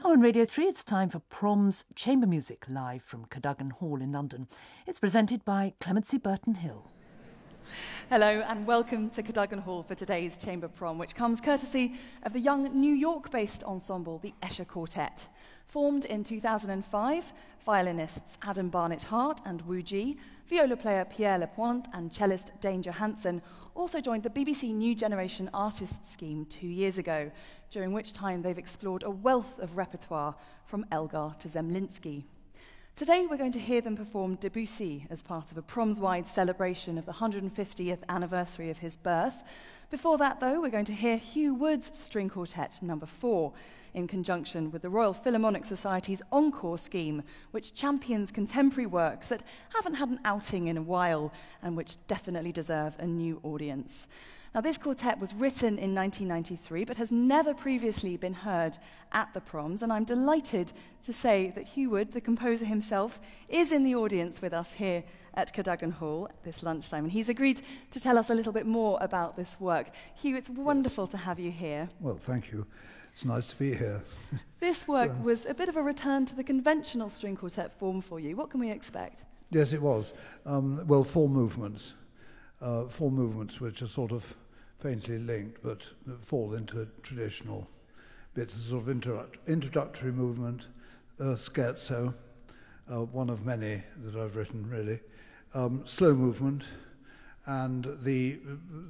Now on Radio 3, it's time for Prom's Chamber Music, live from Cadogan Hall in London. It's presented by Clemency Burton Hill. Hello and welcome to Cadogan Hall for today's Chamber Prom, which comes courtesy of the young New York-based ensemble, the Escher Quartet. Formed in 2005, violinists Adam Barnett-Hart and Wu Ji, viola player Pierre Lapointe and cellist Dane Johansen also joined the BBC New Generation Artists Scheme 2 years ago, during which time they've explored a wealth of repertoire from Elgar to Zemlinsky. Today we're going to hear them perform Debussy as part of a proms-wide celebration of the 150th anniversary of his birth. Before that, though, we're going to hear Hugh Wood's String Quartet No. 4 in conjunction with the Royal Philharmonic Society's Encore scheme, which champions contemporary works that haven't had an outing in a while and which definitely deserve a new audience. Now, this quartet was written in 1993, but has never previously been heard at the Proms, and I'm delighted to say that Hugh Wood, the composer himself, is in the audience with us here at Cadogan Hall this lunchtime, and he's agreed to tell us a little bit more about this work. Hugh, it's wonderful to have you here. Well, thank you. It's nice to be here. This work was a bit of a return to the conventional string quartet form for you. What can we expect? Yes, it was. Well, four movements which are sort of faintly linked but fall into traditional bits. A sort of introductory movement, scherzo, one of many that I've written really, slow movement, and the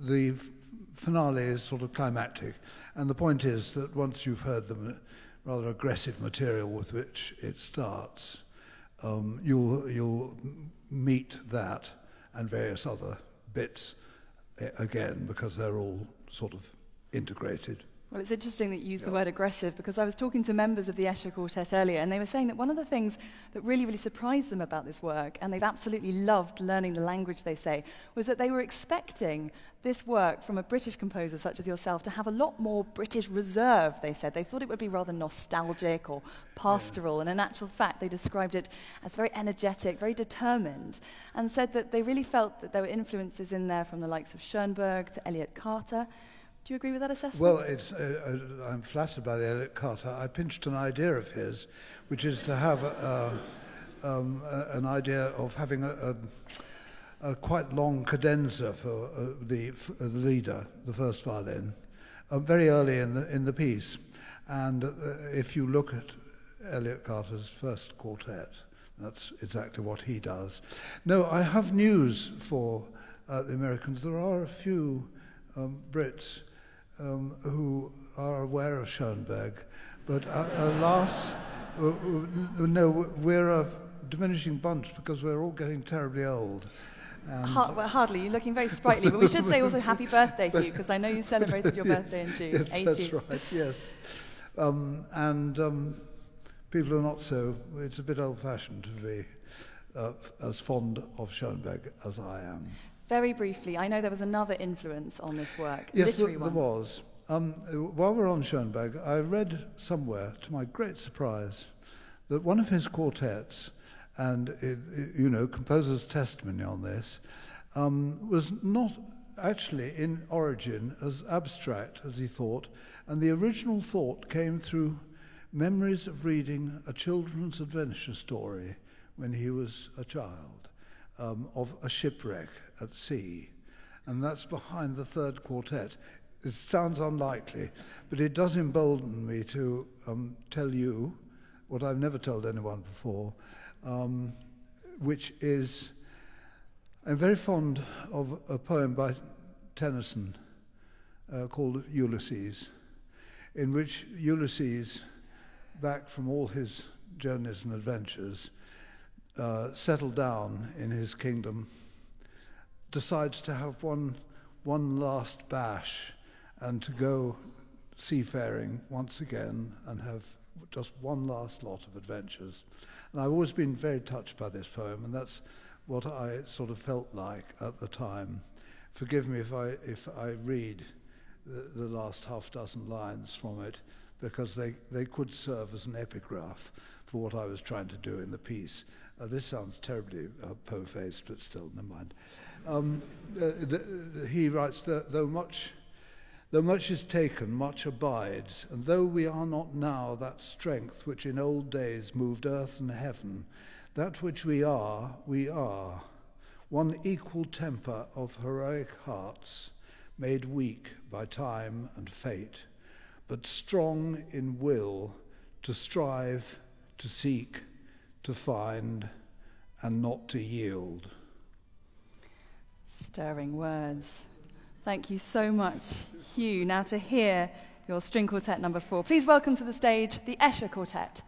finale is sort of climactic. And the point is that once you've heard the rather aggressive material with which it starts, you'll meet that and various other bits again, because they're all sort of integrated. Well, it's interesting that you use the word aggressive, because I was talking to members of the Escher Quartet earlier, and they were saying that one of the things that really, really surprised them about this work, and they've absolutely loved learning the language, they say, was that they were expecting this work from a British composer such as yourself to have a lot more British reserve, they said. They thought it would be rather nostalgic or pastoral, and in actual fact they described it as very energetic, very determined, and said that they really felt that there were influences in there from the likes of Schoenberg to Elliott Carter. Do you agree with that assessment? Well, I'm flattered by the Elliott Carter. I pinched an idea of his, which is to have an idea of having a quite long cadenza for the leader, the first violin, very early in the piece. And if you look at Elliott Carter's first quartet, that's exactly what he does. No, I have news for the Americans. There are a few Brits who are aware of Schoenberg, but alas, no, we're a diminishing bunch because we're all getting terribly old. Well, hardly. You're looking very sprightly, but we should say also happy birthday, Hugh, because I know you celebrated your birthday in June. Yes, 18th. that's right, yes. People are not so, it's a bit old-fashioned to be as fond of Schoenberg as I am. Very briefly, I know there was another influence on this work, yes, literary there was. While we're on Schoenberg, I read somewhere, to my great surprise, that one of his quartets, and composer's testimony on this, was not actually in origin as abstract as he thought, and the original thought came through memories of reading a children's adventure story when he was a child. Of a shipwreck at sea, and that's behind the third quartet. It sounds unlikely, but it does embolden me to tell you what I've never told anyone before, which is, I'm very fond of a poem by Tennyson called Ulysses, in which Ulysses, back from all his journeys and adventures, settled down in his kingdom, decides to have one last bash and to go seafaring once again and have just one last lot of adventures. And I've always been very touched by this poem, and that's what I sort of felt like at the time. Forgive me if I read the last half dozen lines from it, because they could serve as an epigraph for what I was trying to do in the piece. This sounds terribly po-faced, but still, never mind. He writes, though much Though much is taken, much abides, and though we are not now that strength which in old days moved earth and heaven, that which we are, one equal temper of heroic hearts, made weak by time and fate, but strong in will to strive, to seek, to find, and not to yield. Stirring words. Thank you so much, Hugh. Now to hear your string quartet number 4, please welcome to the stage the Escher Quartet.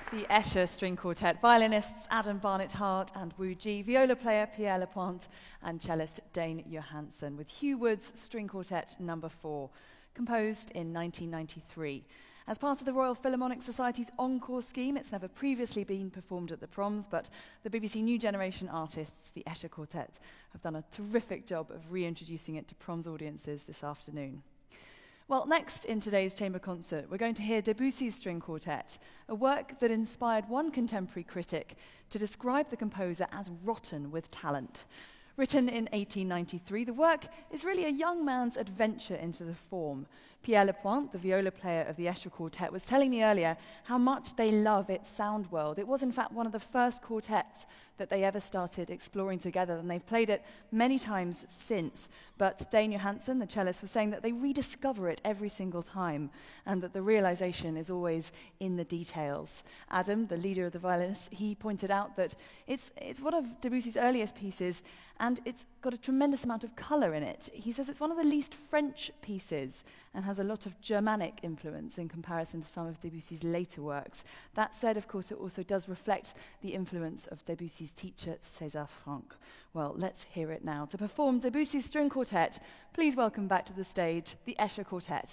The Escher String Quartet, violinists Adam Barnett-Hart and Wu Ji, viola player Pierre Lapointe, and cellist Dane Johansen, with Hugh Wood's String Quartet No. 4, composed in 1993. As part of the Royal Philharmonic Society's Encore scheme, it's never previously been performed at the Proms, but the BBC New Generation artists, the Escher Quartet, have done a terrific job of reintroducing it to Proms audiences this afternoon. Well, next in today's chamber concert, we're going to hear Debussy's String Quartet, a work that inspired one contemporary critic to describe the composer as rotten with talent. Written in 1893, the work is really a young man's adventure into the form. Pierre Lapointe, the viola player of the Escher Quartet, was telling me earlier how much they love its sound world. It was, in fact, one of the first quartets that they ever started exploring together, and they've played it many times since. But Dane Johansen, the cellist, was saying that they rediscover it every single time, and that the realization is always in the details. Adam, the leader of the violinists, he pointed out that it's one of Debussy's earliest pieces, and it's got a tremendous amount of color in it. He says it's one of the least French pieces and has a lot of Germanic influence in comparison to some of Debussy's later works. That said, of course, it also does reflect the influence of Debussy's teacher, César Franck. Well, let's hear it now. To perform Debussy's String Quartet, please welcome back to the stage the Escher Quartet.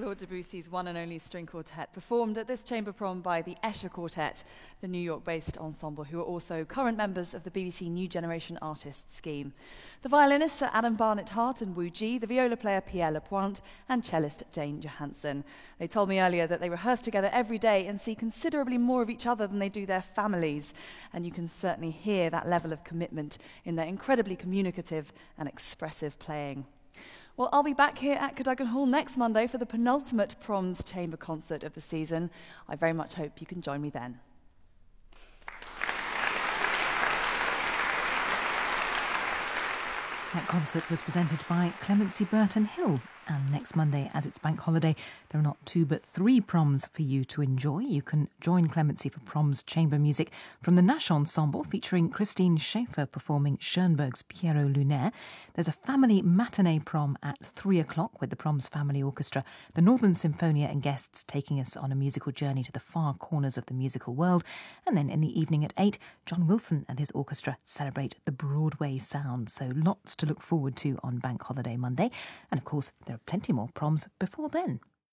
Claude Debussy's one and only string quartet, performed at this chamber prom by the Escher Quartet, the New York-based ensemble, who are also current members of the BBC New Generation Artists scheme. The violinists are Adam Barnett-Hart and Wu Ji, the viola player Pierre Lapointe, and cellist Jane Johansson. They told me earlier that they rehearse together every day and see considerably more of each other than they do their families, and you can certainly hear that level of commitment in their incredibly communicative and expressive playing. Well, I'll be back here at Cadogan Hall next Monday for the penultimate Proms Chamber concert of the season. I very much hope you can join me then. That concert was presented by Clemency Burton Hill. And next Monday, as it's bank holiday, there are not 2 but 3 proms for you to enjoy. You can join Clemency for Proms Chamber Music from the Nash Ensemble, featuring Christine Schaefer performing Schoenberg's Pierrot Lunaire. There's a family matinee prom at 3 o'clock with the Proms Family Orchestra, the Northern Symphonia and guests taking us on a musical journey to the far corners of the musical world. And then in the evening at 8, John Wilson and his orchestra celebrate the Broadway sound. So lots to look forward to on bank holiday Monday. And of course, there are plenty more proms before then.